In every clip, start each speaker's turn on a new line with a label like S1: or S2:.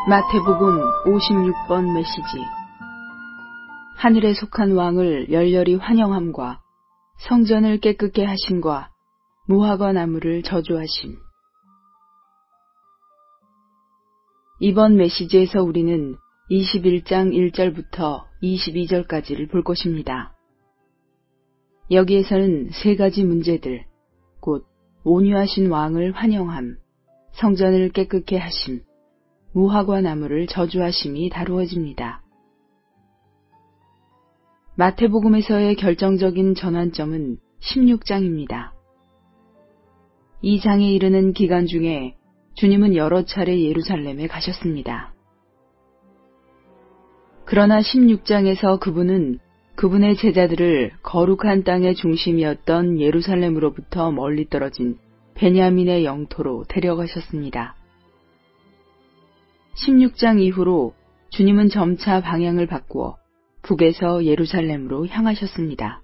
S1: 마태복음 56번 메시지. 하늘에 속한 왕을 열렬히 환영함과 성전을 깨끗게 하심과 무화과 나무를 저주하심. 이번 메시지에서 우리는 21장 1절부터 22절까지를 볼 것입니다. 여기에서는 세 가지 문제들, 곧 온유하신 왕을 환영함, 성전을 깨끗게 하심, 무화과 나무를 저주하심이 다루어집니다. 마태복음에서의 결정적인 전환점은 16장입니다. 이 장에 이르는 기간 중에 주님은 여러 차례 예루살렘에 가셨습니다. 그러나 16장에서 그분은 그분의 제자들을 거룩한 땅의 중심이었던 예루살렘으로부터 멀리 떨어진 베냐민의 영토로 데려가셨습니다. 16장 이후로 주님은 점차 방향을 바꾸어 북에서 예루살렘으로 향하셨습니다.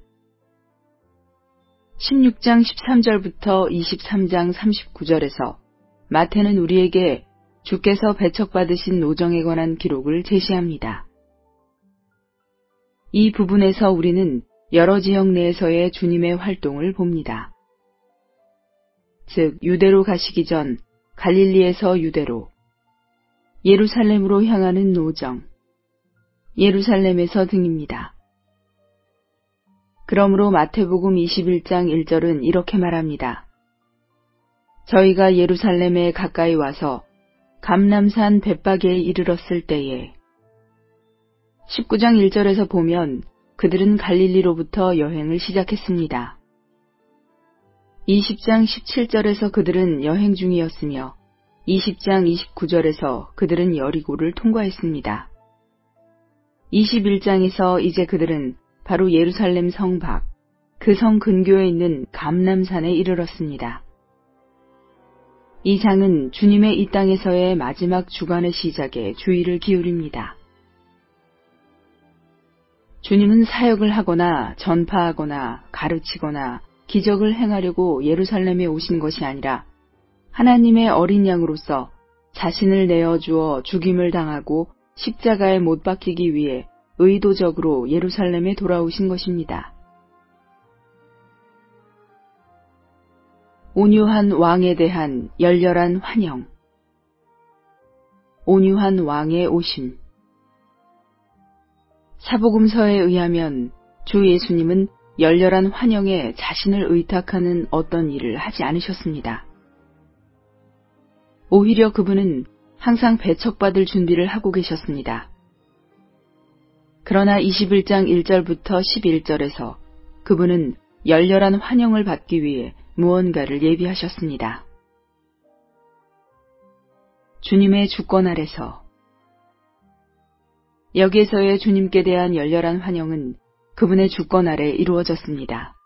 S1: 16장 13절부터 23장 39절에서 마태는 우리에게 주께서 배척받으신 노정에 관한 기록을 제시합니다. 이 부분에서 우리는 여러 지역 내에서의 주님의 활동을 봅니다. 즉, 유대로 가시기 전 갈릴리에서 유대로, 예루살렘으로 향하는 노정, 예루살렘에서 등입니다. 그러므로 마태복음 21장 1절은 이렇게 말합니다. 저희가 예루살렘에 가까이 와서 감람산 벳박에 이르렀을 때에. 19장 1절에서 보면 그들은 갈릴리로부터 여행을 시작했습니다. 20장 17절에서 그들은 여행 중이었으며 20장 29절에서 그들은 여리고를 통과했습니다. 21장에서 이제 그들은 바로 예루살렘 성 밖, 그 성 근교에 있는 감람산에 이르렀습니다. 이 장은 주님의 이 땅에서의 마지막 주간의 시작에 주의를 기울입니다. 주님은 사역을 하거나 전파하거나 가르치거나 기적을 행하려고 예루살렘에 오신 것이 아니라 하나님의 어린 양으로서 자신을 내어주어 죽임을 당하고 십자가에 못 박히기 위해 의도적으로 예루살렘에 돌아오신 것입니다. 온유한 왕에 대한 열렬한 환영. 온유한 왕의 오심. 사복음서에 의하면 주 예수님은 열렬한 환영에 자신을 의탁하는 어떤 일을 하지 않으셨습니다. 오히려 그분은 항상 배척받을 준비를 하고 계셨습니다. 그러나 21장 1절부터 11절에서 그분은 열렬한 환영을 받기 위해 무언가를 예비하셨습니다. 주님의 주권 아래서. 여기에서의 주님께 대한 열렬한 환영은 그분의 주권 아래 이루어졌습니다.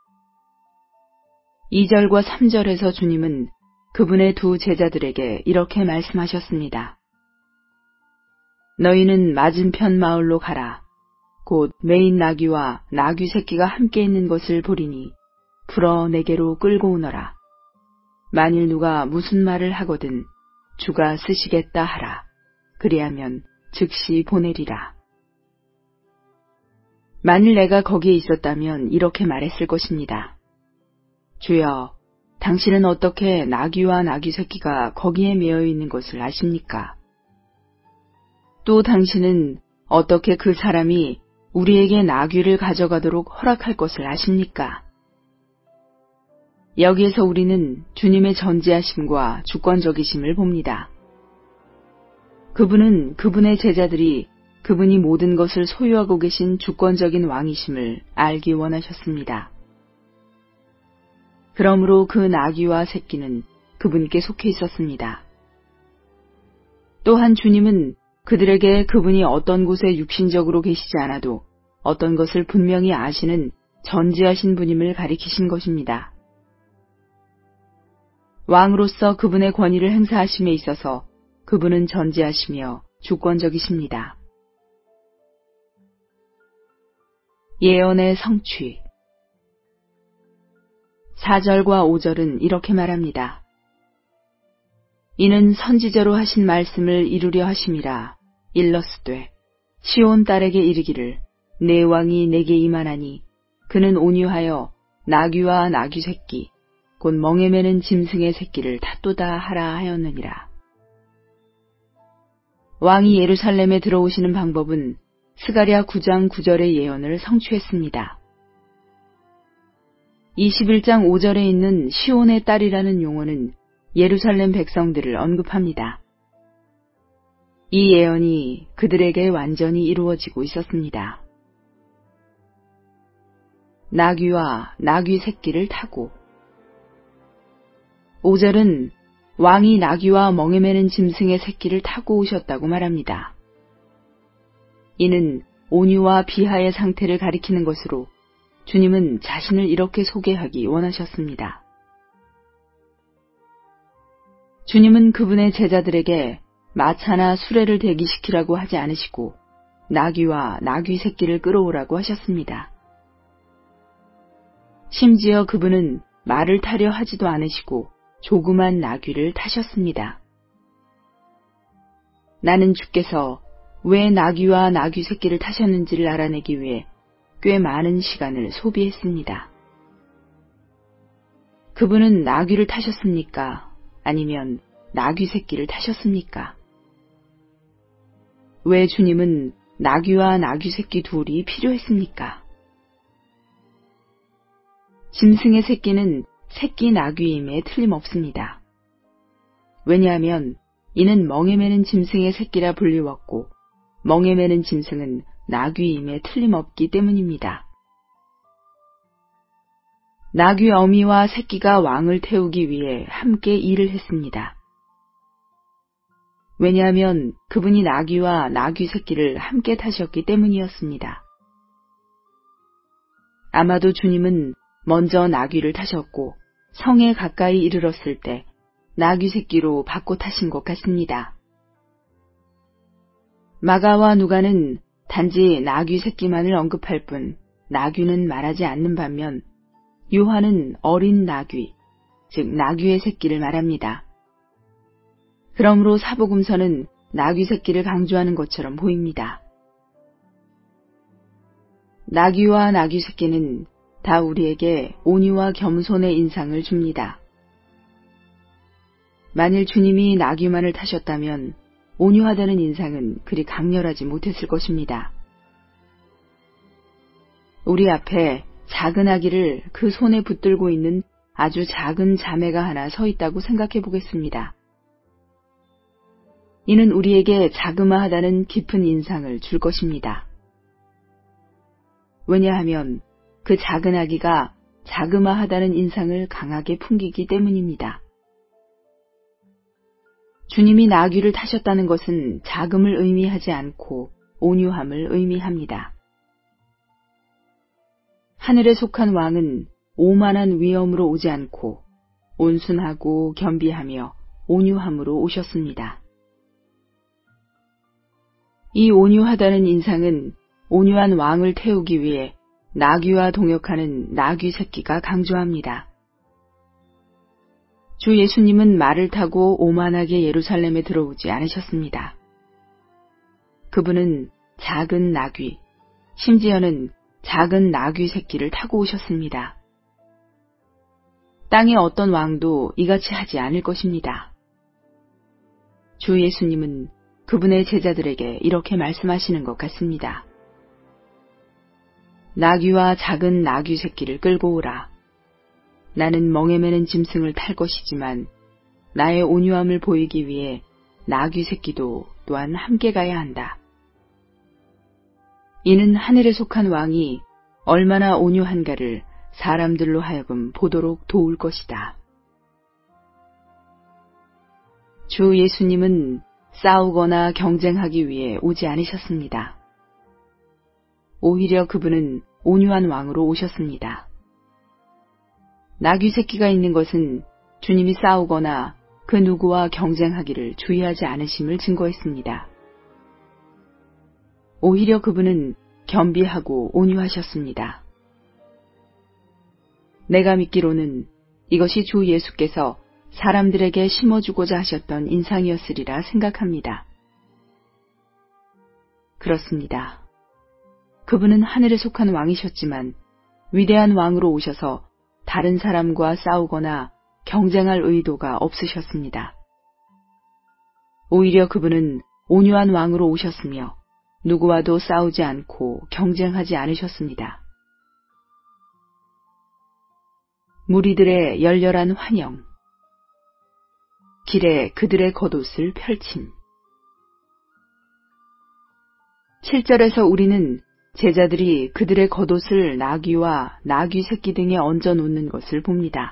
S1: 2절과 3절에서 주님은 그분의 두 제자들에게 이렇게 말씀하셨습니다. 너희는 맞은편 마을로 가라. 곧 메인 나귀와 나귀 새끼가 함께 있는 것을 보리니 풀어 내게로 끌고 오너라. 만일 누가 무슨 말을 하거든 주가 쓰시겠다 하라. 그리하면 즉시 보내리라. 만일 내가 거기에 있었다면 이렇게 말했을 것입니다. 주여, 당신은 어떻게 나귀와 나귀 새끼가 거기에 매여 있는 것을 아십니까? 또 당신은 어떻게 그 사람이 우리에게 나귀를 가져가도록 허락할 것을 아십니까? 여기에서 우리는 주님의 전지하심과 주권적이심을 봅니다. 그분은 그분의 제자들이 그분이 모든 것을 소유하고 계신 주권적인 왕이심을 알기 원하셨습니다. 그러므로 그 나귀와 새끼는 그분께 속해 있었습니다. 또한 주님은 그들에게 그분이 어떤 곳에 육신적으로 계시지 않아도 어떤 것을 분명히 아시는 전지하신 분임을 가리키신 것입니다. 왕으로서 그분의 권위를 행사하심에 있어서 그분은 전지하시며 주권적이십니다. 예언의 성취. 4절과 5절은 이렇게 말합니다. 이는 선지자로 하신 말씀을 이루려 하심이라. 일러스되 시온 딸에게 이르기를 내 왕이 내게 임하나니 그는 온유하여 나귀와 나귀 새끼 곧 멍에 매는 짐승의 새끼를 탓도다 하라 하였느니라. 왕이 예루살렘에 들어오시는 방법은 스가랴 9장 9절의 예언을 성취했습니다. 21장 5절에 있는 시온의 딸이라는 용어는 예루살렘 백성들을 언급합니다. 이 예언이 그들에게 완전히 이루어지고 있었습니다. 나귀와 나귀 새끼를 타고 5절은 왕이 나귀와 멍에 매는 짐승의 새끼를 타고 오셨다고 말합니다. 이는 온유와 비하의 상태를 가리키는 것으로 주님은 자신을 이렇게 소개하기 원하셨습니다. 주님은 그분의 제자들에게 마차나 수레를 대기시키라고 하지 않으시고 나귀와 나귀 새끼를 끌어오라고 하셨습니다. 심지어 그분은 말을 타려 하지도 않으시고 조그만 나귀를 타셨습니다. 나는 주께서 왜 나귀와 나귀 새끼를 타셨는지를 알아내기 위해 꽤 많은 시간을 소비했습니다. 그분은 나귀를 타셨습니까? 아니면 나귀 새끼를 타셨습니까? 왜 주님은 나귀와 나귀 새끼 둘이 필요했습니까? 짐승의 새끼는 새끼 나귀임에 틀림없습니다. 왜냐하면 이는 멍에 매는 짐승의 새끼라 불리웠고 멍에 매는 짐승은 나귀임에 틀림없기 때문입니다. 나귀 어미와 새끼가 왕을 태우기 위해 함께 일을 했습니다. 왜냐하면 그분이 나귀와 나귀 새끼를 함께 타셨기 때문이었습니다. 아마도 주님은 먼저 나귀를 타셨고 성에 가까이 이르렀을 때 나귀 새끼로 바꿔 타신 것 같습니다. 마가와 누가는 단지 나귀 새끼만을 언급할 뿐 나귀는 말하지 않는 반면 요한은 어린 나귀, 즉 나귀의 새끼를 말합니다. 그러므로 사복음서는 나귀 새끼를 강조하는 것처럼 보입니다. 나귀와 나귀 새끼는 다 우리에게 온유와 겸손의 인상을 줍니다. 만일 주님이 나귀만을 타셨다면 온유하다는 인상은 그리 강렬하지 못했을 것입니다. 우리 앞에 작은 아기를 그 손에 붙들고 있는 아주 작은 자매가 하나 서 있다고 생각해 보겠습니다. 이는 우리에게 자그마하다는 깊은 인상을 줄 것입니다. 왜냐하면 그 작은 아기가 자그마하다는 인상을 강하게 풍기기 때문입니다. 주님이 나귀를 타셨다는 것은 자금을 의미하지 않고 온유함을 의미합니다. 하늘에 속한 왕은 오만한 위엄으로 오지 않고 온순하고 겸비하며 온유함으로 오셨습니다. 이 온유하다는 인상은 온유한 왕을 태우기 위해 나귀와 동역하는 나귀 새끼가 강조합니다. 주 예수님은 말을 타고 오만하게 예루살렘에 들어오지 않으셨습니다. 그분은 작은 나귀, 심지어는 작은 나귀 새끼를 타고 오셨습니다. 땅의 어떤 왕도 이같이 하지 않을 것입니다. 주 예수님은 그분의 제자들에게 이렇게 말씀하시는 것 같습니다. 나귀와 작은 나귀 새끼를 끌고 오라. 나는 멍에 매는 짐승을 탈 것이지만 나의 온유함을 보이기 위해 나귀 새끼도 또한 함께 가야 한다. 이는 하늘에 속한 왕이 얼마나 온유한가를 사람들로 하여금 보도록 도울 것이다. 주 예수님은 싸우거나 경쟁하기 위해 오지 않으셨습니다. 오히려 그분은 온유한 왕으로 오셨습니다. 나귀 새끼가 있는 것은 주님이 싸우거나 그 누구와 경쟁하기를 주의하지 않으심을 증거했습니다. 오히려 그분은 겸비하고 온유하셨습니다. 내가 믿기로는 이것이 주 예수께서 사람들에게 심어주고자 하셨던 인상이었으리라 생각합니다. 그렇습니다. 그분은 하늘에 속한 왕이셨지만 위대한 왕으로 오셔서 다른 사람과 싸우거나 경쟁할 의도가 없으셨습니다. 오히려 그분은 온유한 왕으로 오셨으며 누구와도 싸우지 않고 경쟁하지 않으셨습니다. 무리들의 열렬한 환영, 길에 그들의 겉옷을 펼침. 7절에서 우리는 제자들이 그들의 겉옷을 나귀와 나귀 새끼 등에 얹어 놓는 것을 봅니다.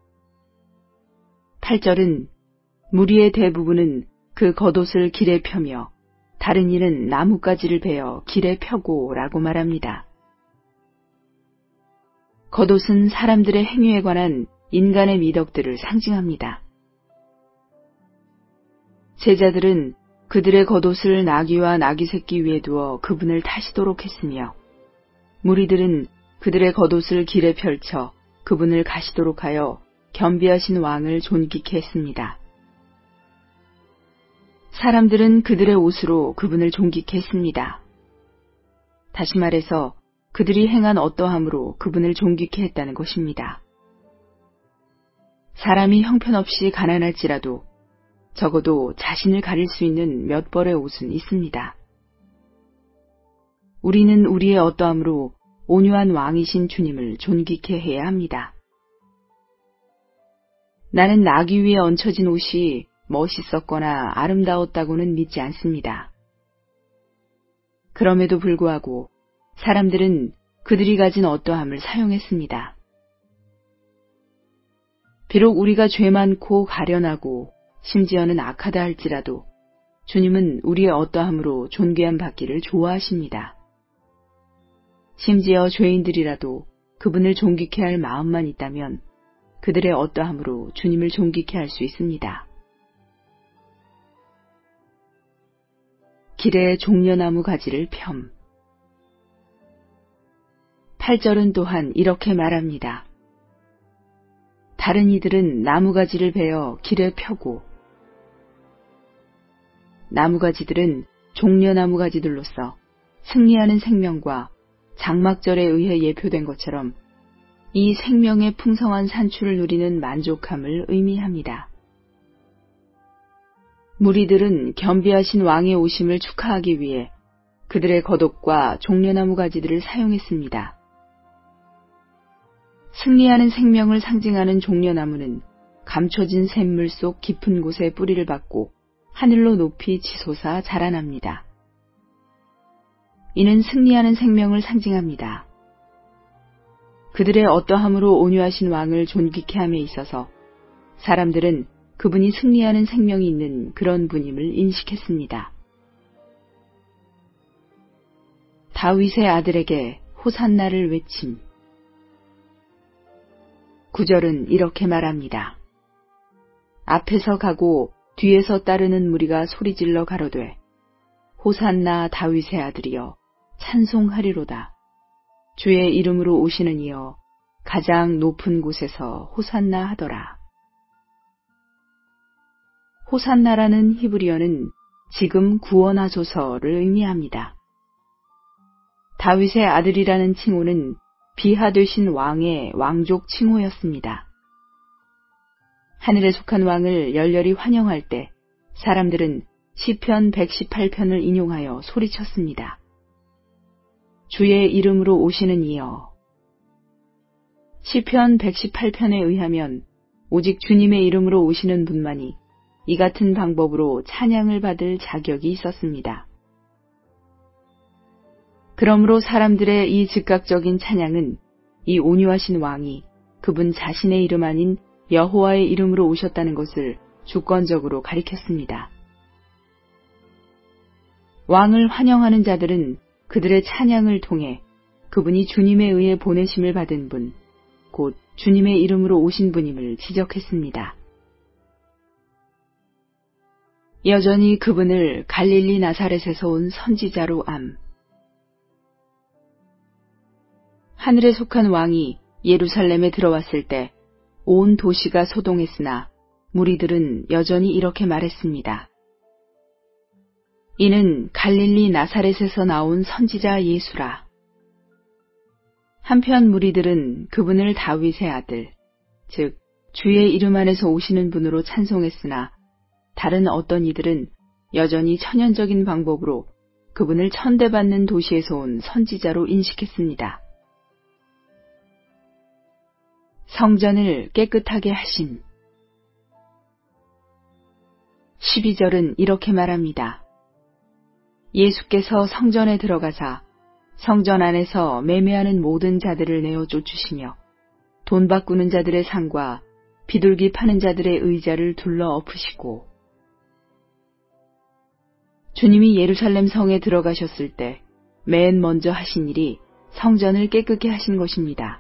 S1: 8절은 무리의 대부분은 그 겉옷을 길에 펴며 다른 이는 나뭇가지를 베어 길에 펴고 라고 말합니다. 겉옷은 사람들의 행위에 관한 인간의 미덕들을 상징합니다. 제자들은 그들의 겉옷을 나귀와 나귀 새끼 위에 두어 그분을 타시도록 했으며 무리들은 그들의 겉옷을 길에 펼쳐 그분을 가시도록 하여 겸비하신 왕을 존귀케 했습니다. 사람들은 그들의 옷으로 그분을 존귀케 했습니다. 다시 말해서 그들이 행한 어떠함으로 그분을 존귀케 했다는 것입니다. 사람이 형편없이 가난할지라도 적어도 자신을 가릴 수 있는 몇 벌의 옷은 있습니다. 우리는 우리의 어떠함으로 온유한 왕이신 주님을 존귀케 해야 합니다. 나는 나귀 위에 얹혀진 옷이 멋있었거나 아름다웠다고는 믿지 않습니다. 그럼에도 불구하고 사람들은 그들이 가진 어떠함을 사용했습니다. 비록 우리가 죄 많고 가련하고 심지어는 악하다 할지라도 주님은 우리의 어떠함으로 존귀함 받기를 좋아하십니다. 심지어 죄인들이라도 그분을 존귀케 할 마음만 있다면 그들의 어떠함으로 주님을 존귀케 할 수 있습니다. 길에 종려나무 가지를 펴. 8절은 또한 이렇게 말합니다. 다른 이들은 나무가지를 베어 길에 펴고, 나무가지들은 종려나무가지들로서 승리하는 생명과 장막절에 의해 예표된 것처럼 이 생명의 풍성한 산출을 누리는 만족함을 의미합니다. 무리들은 겸비하신 왕의 오심을 축하하기 위해 그들의 겉옷과 종려나무 가지들을 사용했습니다. 승리하는 생명을 상징하는 종려나무는 감춰진 샘물 속 깊은 곳에 뿌리를 받고 하늘로 높이 치솟아 자라납니다. 이는 승리하는 생명을 상징합니다. 그들의 어떠함으로 온유하신 왕을 존귀케 함에 있어서 사람들은 그분이 승리하는 생명이 있는 그런 분임을 인식했습니다. 다윗의 아들에게 호산나를 외침. 9절은 이렇게 말합니다. 앞에서 가고 뒤에서 따르는 무리가 소리질러 가로되 호산나 다윗의 아들이여 찬송하리로다. 주의 이름으로 오시는 이여 가장 높은 곳에서 호산나 하더라. 호산나라는 히브리어는 지금 구원하소서를 의미합니다. 다윗의 아들이라는 칭호는 비하되신 왕의 왕족 칭호였습니다. 하늘에 속한 왕을 열렬히 환영할 때 사람들은 시편 118편을 인용하여 소리쳤습니다. 주의 이름으로 오시는 이여. 시편 118편에 의하면 오직 주님의 이름으로 오시는 분만이 이 같은 방법으로 찬양을 받을 자격이 있었습니다. 그러므로 사람들의 이 즉각적인 찬양은 이 온유하신 왕이 그분 자신의 이름 아닌 여호와의 이름으로 오셨다는 것을 주권적으로 가리켰습니다. 왕을 환영하는 자들은 그들의 찬양을 통해 그분이 주님에 의해 보내심을 받은 분, 곧 주님의 이름으로 오신 분임을 지적했습니다. 여전히 그분을 갈릴리 나사렛에서 온 선지자로 암. 하늘에 속한 왕이 예루살렘에 들어왔을 때 온 도시가 소동했으나 무리들은 여전히 이렇게 말했습니다. 이는 갈릴리 나사렛에서 나온 선지자 예수라. 한편 무리들은 그분을 다윗의 아들, 즉 주의 이름 안에서 오시는 분으로 찬송했으나 다른 어떤 이들은 여전히 천연적인 방법으로 그분을 천대받는 도시에서 온 선지자로 인식했습니다. 성전을 깨끗하게 하심. 12절은 이렇게 말합니다. 예수께서 성전에 들어가사 성전 안에서 매매하는 모든 자들을 내어 쫓으시며 돈 바꾸는 자들의 상과 비둘기 파는 자들의 의자를 둘러 엎으시고. 주님이 예루살렘 성에 들어가셨을 때 맨 먼저 하신 일이 성전을 깨끗게 하신 것입니다.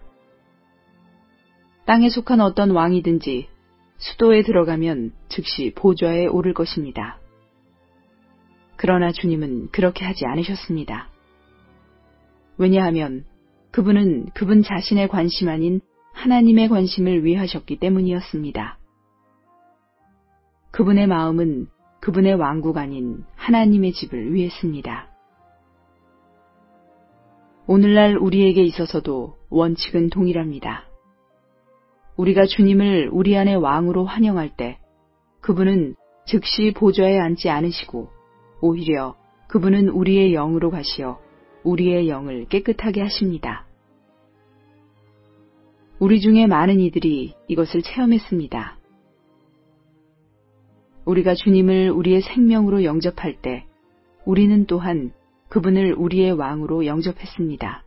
S1: 땅에 속한 어떤 왕이든지 수도에 들어가면 즉시 보좌에 오를 것입니다. 그러나 주님은 그렇게 하지 않으셨습니다. 왜냐하면 그분은 그분 자신의 관심 아닌 하나님의 관심을 위하셨기 때문이었습니다. 그분의 마음은 그분의 왕국 아닌 하나님의 집을 위했습니다. 오늘날 우리에게 있어서도 원칙은 동일합니다. 우리가 주님을 우리 안의 왕으로 환영할 때 그분은 즉시 보좌에 앉지 않으시고 오히려 그분은 우리의 영으로 가시어 우리의 영을 깨끗하게 하십니다. 우리 중에 많은 이들이 이것을 체험했습니다. 우리가 주님을 우리의 생명으로 영접할 때 우리는 또한 그분을 우리의 왕으로 영접했습니다.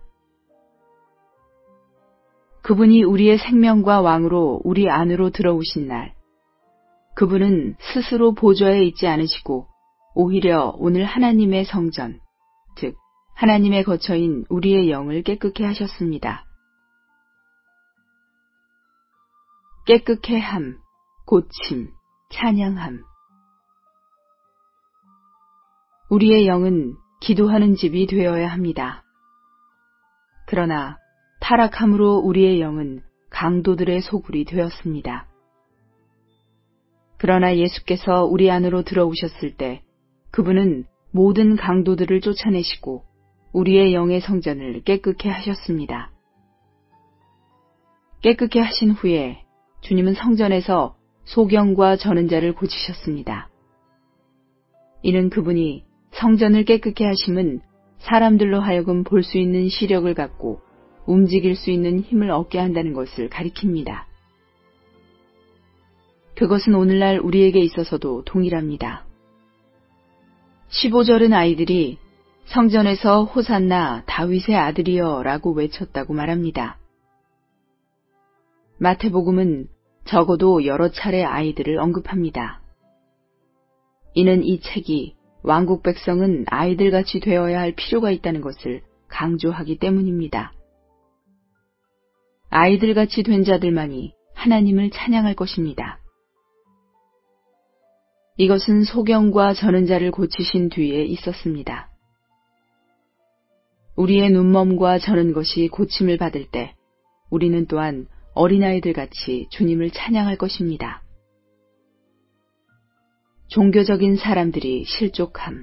S1: 그분이 우리의 생명과 왕으로 우리 안으로 들어오신 날, 그분은 스스로 보좌에 있지 않으시고 오히려 오늘 하나님의 성전, 즉 하나님의 거처인 우리의 영을 깨끗게 하셨습니다. 깨끗게 함, 고침, 찬양함. 우리의 영은 기도하는 집이 되어야 합니다. 그러나 타락함으로 우리의 영은 강도들의 소굴이 되었습니다. 그러나 예수께서 우리 안으로 들어오셨을 때 그분은 모든 강도들을 쫓아내시고 우리의 영의 성전을 깨끗게 하셨습니다. 깨끗게 하신 후에 주님은 성전에서 소경과 저는 자를 고치셨습니다. 이는 그분이 성전을 깨끗게 하심은 사람들로 하여금 볼 수 있는 시력을 갖고 움직일 수 있는 힘을 얻게 한다는 것을 가리킵니다. 그것은 오늘날 우리에게 있어서도 동일합니다. 15절은 아이들이 성전에서 호산나 다윗의 아들이여 라고 외쳤다고 말합니다. 마태복음은 적어도 여러 차례 아이들을 언급합니다. 이는 이 책이 왕국 백성은 아이들같이 되어야 할 필요가 있다는 것을 강조하기 때문입니다. 아이들같이 된 자들만이 하나님을 찬양할 것입니다. 이것은 소경과 저는 자를 고치신 뒤에 있었습니다. 우리의 눈먼과 저는 것이 고침을 받을 때 우리는 또한 어린아이들같이 주님을 찬양할 것입니다. 종교적인 사람들이 실족함.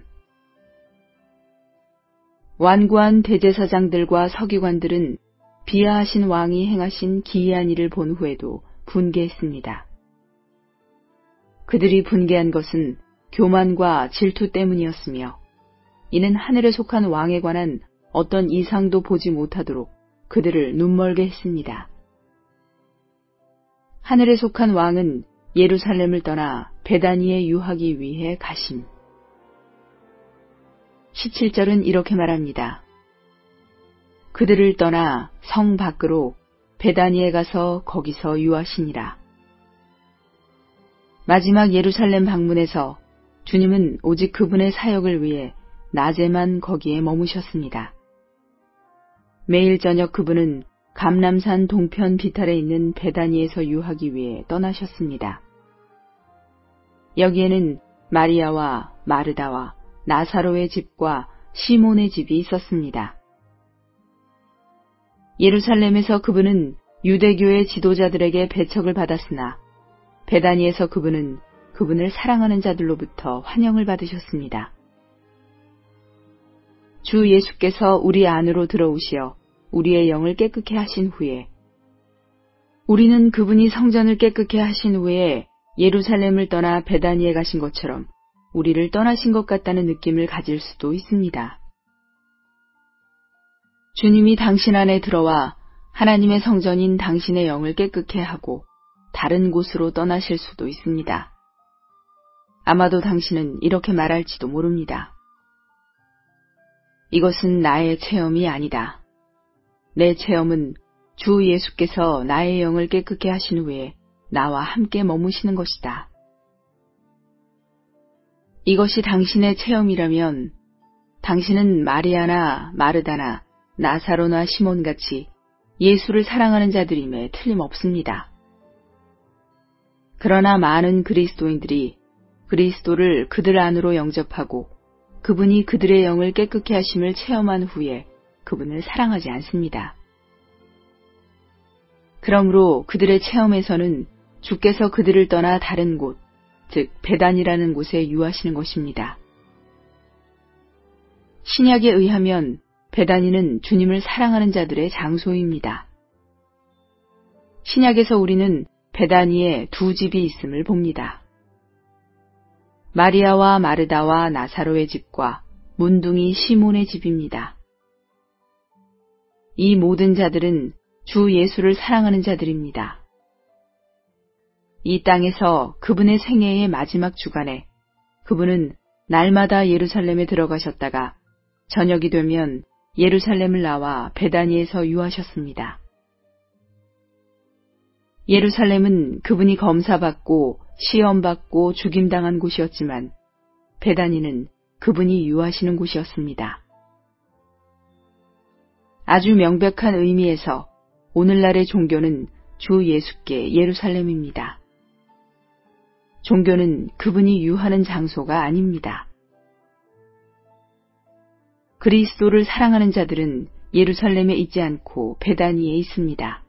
S1: 완고한 대제사장들과 서기관들은 비하하신 왕이 행하신 기이한 일을 본 후에도 분개했습니다. 그들이 분개한 것은 교만과 질투 때문이었으며 이는 하늘에 속한 왕에 관한 어떤 이상도 보지 못하도록 그들을 눈멀게 했습니다. 하늘에 속한 왕은 예루살렘을 떠나 베다니에 유하기 위해 가심. 17절은 이렇게 말합니다. 그들을 떠나 성 밖으로 베다니에 가서 거기서 유하시니라. 마지막 예루살렘 방문에서 주님은 오직 그분의 사역을 위해 낮에만 거기에 머무셨습니다. 매일 저녁 그분은 감람산 동편 비탈에 있는 베다니에서 유하기 위해 떠나셨습니다. 여기에는 마리아와 마르다와 나사로의 집과 시몬의 집이 있었습니다. 예루살렘에서 그분은 유대교의 지도자들에게 배척을 받았으나 베다니에서 그분은 그분을 사랑하는 자들로부터 환영을 받으셨습니다. 주 예수께서 우리 안으로 들어오시어 우리의 영을 깨끗게 하신 후에 우리는 그분이 성전을 깨끗게 하신 후에 예루살렘을 떠나 베다니에 가신 것처럼 우리를 떠나신 것 같다는 느낌을 가질 수도 있습니다. 주님이 당신 안에 들어와 하나님의 성전인 당신의 영을 깨끗게 하고 다른 곳으로 떠나실 수도 있습니다. 아마도 당신은 이렇게 말할지도 모릅니다. 이것은 나의 체험이 아니다. 내 체험은 주 예수께서 나의 영을 깨끗게 하신 후에 나와 함께 머무시는 것이다. 이것이 당신의 체험이라면 당신은 마리아나 마르다나 나사로나 시몬같이 예수를 사랑하는 자들임에 틀림없습니다. 그러나 많은 그리스도인들이 그리스도를 그들 안으로 영접하고 그분이 그들의 영을 깨끗게 하심을 체험한 후에 그분을 사랑하지 않습니다. 그러므로 그들의 체험에서는 주께서 그들을 떠나 다른 곳, 즉 베단이라는 곳에 유하시는 것입니다. 신약에 의하면 베다니는 주님을 사랑하는 자들의 장소입니다. 신약에서 우리는 베다니에 두 집이 있음을 봅니다. 마리아와 마르다와 나사로의 집과 문둥이 시몬의 집입니다. 이 모든 자들은 주 예수를 사랑하는 자들입니다. 이 땅에서 그분의 생애의 마지막 주간에 그분은 날마다 예루살렘에 들어가셨다가 저녁이 되면 예루살렘을 나와 베다니에서 유하셨습니다. 예루살렘은 그분이 검사받고 시험받고 죽임당한 곳이었지만 베다니는 그분이 유하시는 곳이었습니다. 아주 명백한 의미에서 오늘날의 종교는 주 예수께 예루살렘입니다. 종교는 그분이 유하는 장소가 아닙니다. 그리스도를 사랑하는 자들은 예루살렘에 있지 않고 베다니에 있습니다.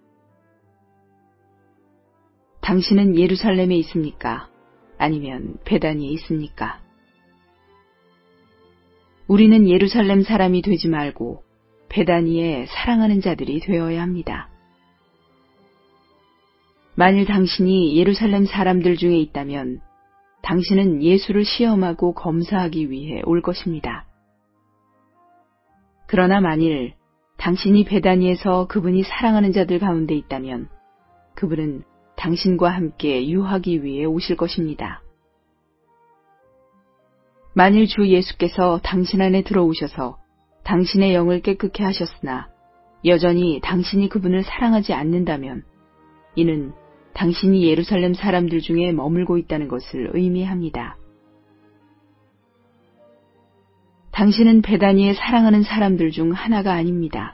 S1: 당신은 예루살렘에 있습니까? 아니면 베다니에 있습니까? 우리는 예루살렘 사람이 되지 말고 베다니에 사랑하는 자들이 되어야 합니다. 만일 당신이 예루살렘 사람들 중에 있다면 당신은 예수를 시험하고 검사하기 위해 올 것입니다. 그러나 만일 당신이 베다니에서 그분이 사랑하는 자들 가운데 있다면 그분은 당신과 함께 유하기 위해 오실 것입니다. 만일 주 예수께서 당신 안에 들어오셔서 당신의 영을 깨끗게 하셨으나 여전히 당신이 그분을 사랑하지 않는다면 이는 당신이 예루살렘 사람들 중에 머물고 있다는 것을 의미합니다. 당신은 베다니에 사랑하는 사람들 중 하나가 아닙니다.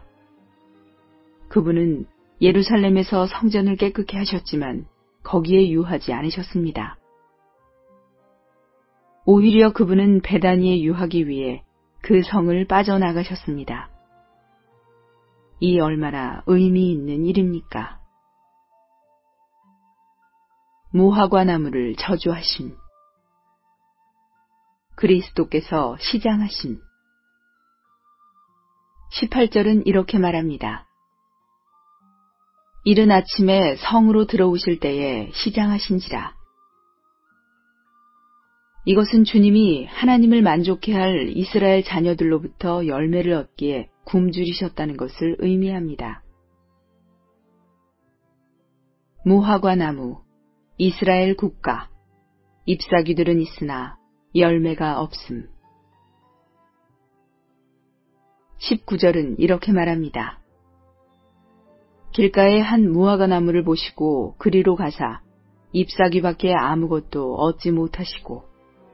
S1: 그분은 예루살렘에서 성전을 깨끗게 하셨지만 거기에 유하지 않으셨습니다. 오히려 그분은 베다니에 유하기 위해 그 성을 빠져나가셨습니다. 이 얼마나 의미 있는 일입니까? 무화과 나무를 저주하심. 그리스도께서 시장하심. 18절은 이렇게 말합니다. 이른 아침에 성으로 들어오실 때에 시장하신지라. 이것은 주님이 하나님을 만족해 할 이스라엘 자녀들로부터 열매를 얻기에 굶주리셨다는 것을 의미합니다. 무화과 나무, 이스라엘 국가, 잎사귀들은 있으나 열매가 없음. 19절은 이렇게 말합니다. 길가에 한 무화과 나무를 보시고 그리로 가사 잎사귀밖에 아무것도 얻지 못하시고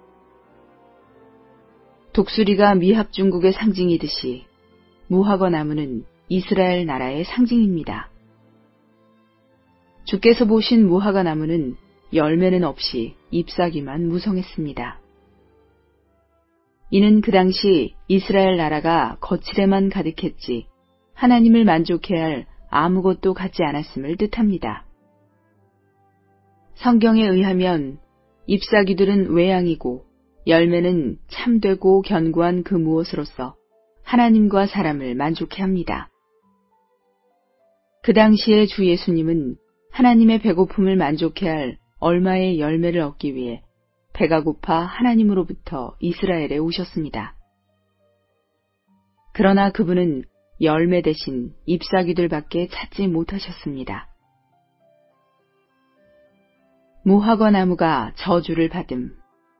S1: 독수리가 미합중국의 상징이듯이 무화과 나무는 이스라엘 나라의 상징입니다. 주께서 보신 무화과 나무는 열매는 없이 잎사귀만 무성했습니다. 이는 그 당시 이스라엘 나라가 거칠에만 가득했지 하나님을 만족해 할 아무것도 갖지 않았음을 뜻합니다. 성경에 의하면 잎사귀들은 외양이고 열매는 참되고 견고한 그 무엇으로서 하나님과 사람을 만족해 합니다. 그 당시에 주 예수님은 하나님의 배고픔을 만족해 할 얼마의 열매를 얻기 위해 배가 고파 하나님으로부터 이스라엘에 오셨습니다. 그러나 그분은 열매 대신 잎사귀들밖에 찾지 못하셨습니다. 무화과 나무가 저주를 받음.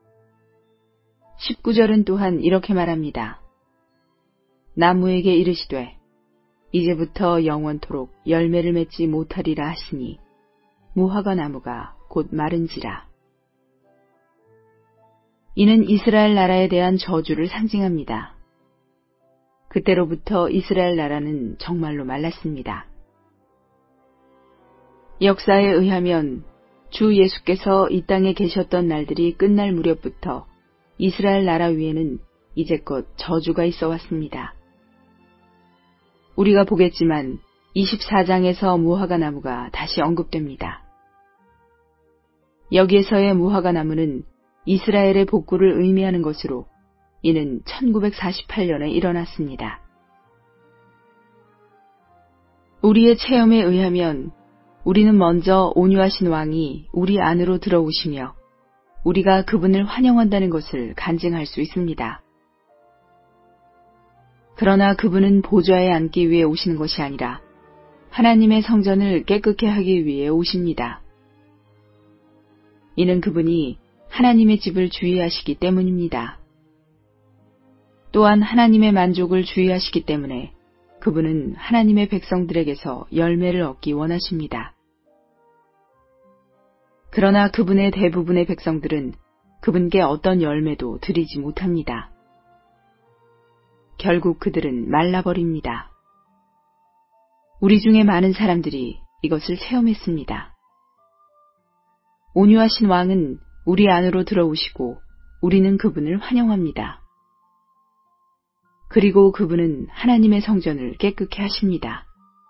S1: 19절은 또한 이렇게 말합니다. 나무에게 이르시되 이제부터 영원토록 열매를 맺지 못하리라 하시니 무화과 나무가 곧 마른지라. 이는 이스라엘 나라에 대한 저주를 상징합니다. 그때로부터 이스라엘 나라는 정말로 말랐습니다. 역사에 의하면 주 예수께서 이 땅에 계셨던 날들이 끝날 무렵부터 이스라엘 나라 위에는 이제껏 저주가 있어 왔습니다. 우리가 보겠지만 24장에서 무화과 나무가 다시 언급됩니다. 여기에서의 무화과 나무는 이스라엘의 복구를 의미하는 것으로 이는 1948년에 일어났습니다. 우리의 체험에 의하면 우리는 먼저 온유하신 왕이 우리 안으로 들어오시며 우리가 그분을 환영한다는 것을 간증할 수 있습니다. 그러나 그분은 보좌에 앉기 위해 오시는 것이 아니라 하나님의 성전을 깨끗게 하기 위해 오십니다. 이는 그분이 하나님의 집을 주의하시기 때문입니다. 또한 하나님의 만족을 주의하시기 때문에 그분은 하나님의 백성들에게서 열매를 얻기 원하십니다. 그러나 그분의 대부분의 백성들은 그분께 어떤 열매도 드리지 못합니다. 결국 그들은 말라버립니다. 우리 중에 많은 사람들이 이것을 체험했습니다. 온유하신 왕은 우리 안으로 들어오시고 우리는 그분을 환영합니다. 그리고 그분은 하나님의 성전을 깨끗게 하십니다.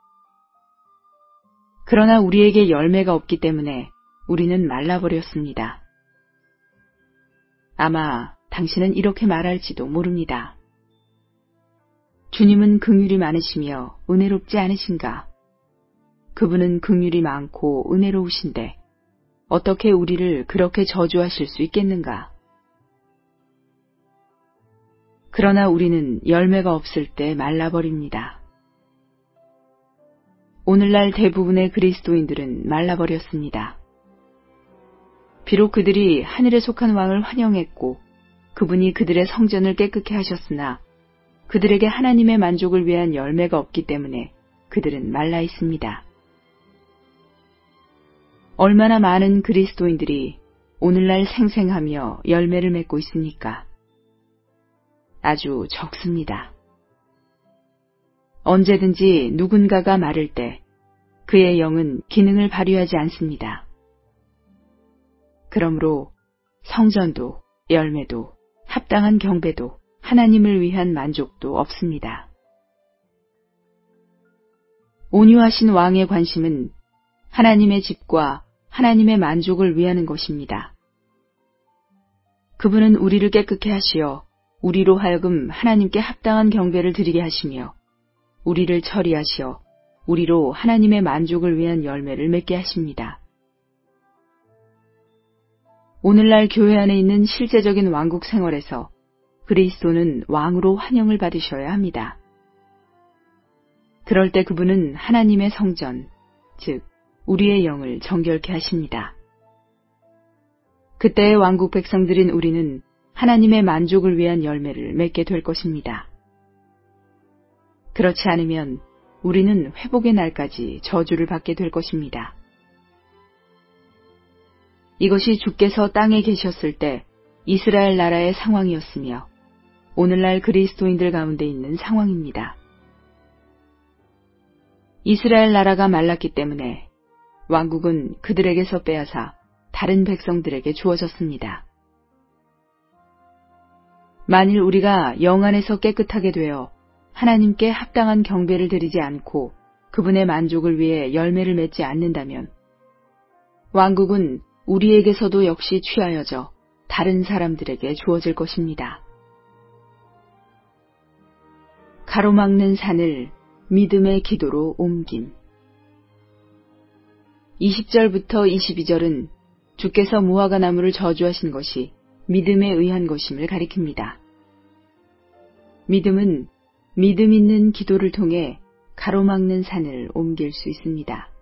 S1: 그러나 우리에게 열매가 없기 때문에 우리는 말라버렸습니다. 아마 당신은 이렇게 말할지도 모릅니다. 주님은 긍휼이 많으시며 은혜롭지 않으신가? 그분은 긍휼이 많고 은혜로우신데 어떻게 우리를 그렇게 저주하실 수 있겠는가? 그러나 우리는 열매가 없을 때 말라버립니다. 오늘날 대부분의 그리스도인들은 말라버렸습니다. 비록 그들이 하늘에 속한 왕을 환영했고 그분이 그들의 성전을 깨끗게 하셨으나 그들에게 하나님의 만족을 위한 열매가 없기 때문에 그들은 말라 있습니다. 얼마나 많은 그리스도인들이 오늘날 생생하며 열매를 맺고 있습니까? 아주 적습니다. 언제든지 누군가가 마를 때 그의 영은 기능을 발휘하지 않습니다. 그러므로 성전도 열매도 합당한 경배도 하나님을 위한 만족도 없습니다. 온유하신 왕의 관심은 하나님의 집과 하나님의 만족을 위하는 것입니다. 그분은 우리를 깨끗게 하시어 우리로 하여금 하나님께 합당한 경배를 드리게 하시며 우리를 처리하시어 우리로 하나님의 만족을 위한 열매를 맺게 하십니다. 오늘날 교회 안에 있는 실제적인 왕국 생활에서 그리스도는 왕으로 환영을 받으셔야 합니다. 그럴 때 그분은 하나님의 성전, 즉 우리의 영을 정결케 하십니다. 그때의 왕국 백성들인 우리는 하나님의 만족을 위한 열매를 맺게 될 것입니다. 그렇지 않으면 우리는 회복의 날까지 저주를 받게 될 것입니다. 이것이 주께서 땅에 계셨을 때 이스라엘 나라의 상황이었으며 오늘날 그리스도인들 가운데 있는 상황입니다. 이스라엘 나라가 말랐기 때문에 왕국은 그들에게서 빼앗아 다른 백성들에게 주어졌습니다. 만일 우리가 영 안에서 깨끗하게 되어 하나님께 합당한 경배를 드리지 않고 그분의 만족을 위해 열매를 맺지 않는다면 왕국은 우리에게서도 역시 취하여져 다른 사람들에게 주어질 것입니다. 가로막는 산을 믿음의 기도로 옮김. 20절부터 22절은 주께서 무화과 나무를 저주하신 것이 믿음에 의한 것임을 가리킵니다. 믿음은 믿음 있는 기도를 통해 가로막는 산을 옮길 수 있습니다.